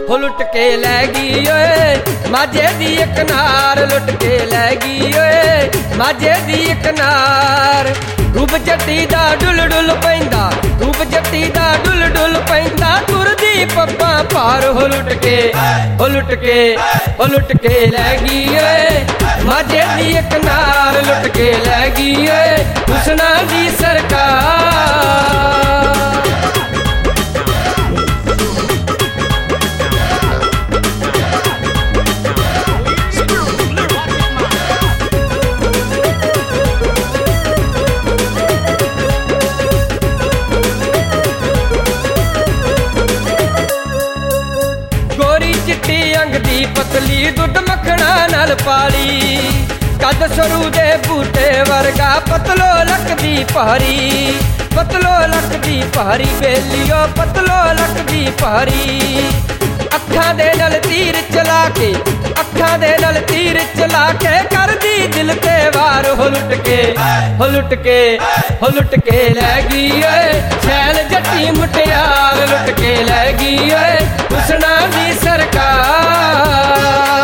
हो लुट के लै गई ओए माझे दी एक नार लुट के लै गई ओए माझे दी एक नार रूप जट्टी दा डुल डुल पैंदा रूप जट्टी दा डुल डुल पैंदा तुरदी पप्पा पार हो लुट के हो लुट के हो लुट के लै गई ओए माझे दी एक नार लुट के लै गई ओए हुस्ना दी सरकार चिट्टी अंग दी पतली दुध मखना नाल पाली कद सरू दे बूटे वर्गा पतलो लक दी पहारी पतलो लक दी पहारी बेलियो पतलो लक दी पहारी अखा दे नल तीर चला के अखा दे नल तीर चला के कर दी दिल ते वार हो लुट के हो लुट के हो लुट के लै गई ओए छैल जट्टी मुटियार लुट के लै गई ओए हुस्ना दी सरकार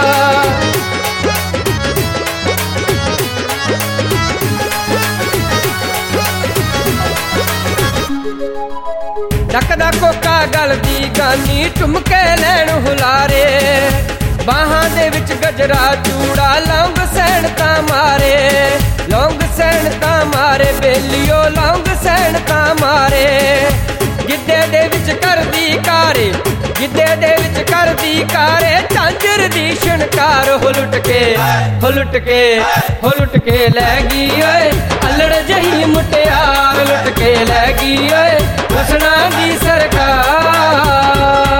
डकदा कोका गल दी गानी टुमके लैन हुलारे बाहां दे विच गजरा चूड़ा लौंग सैन तां मारे लौंग सैन तां मारे बेलियो लौंग सैन तां मारे गिद्धे दे विच करदी कारे गिद्धे दे विच करदी कारे झांजर दी शनकार हो लुट के हो लुट के हो लुट के लै गई ओए अल्लड़ जही मुटियार लुट के लै गई ओए हुस्ना दी सरकार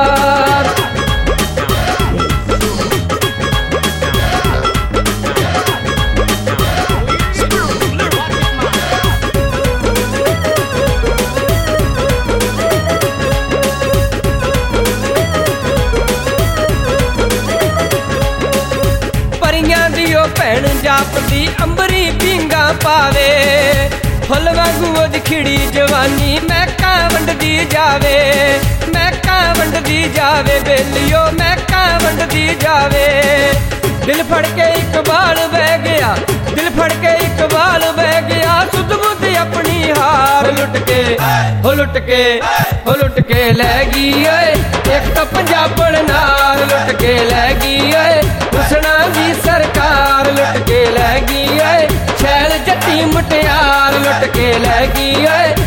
भैन जापदी अंबरी पींगा पावे फुल वांगू ओदी खिड़ी जवानी महका वंडदी जावे महका वंडदी जावे बेलियो महका वंडदी जावे दिल फड़ के इकबाल बह गया दिल फड़ के इकबाल बह गया सुध बुध अपनी हार लुट के हो लुट के हो लुट के लै गई ओए एक तो पंजाबण नार लुट के लै गई ओए हुस्ना दी सरकार लुट के लै गई ओए छैल जट्टी मुटियार लुट के लै गई ओए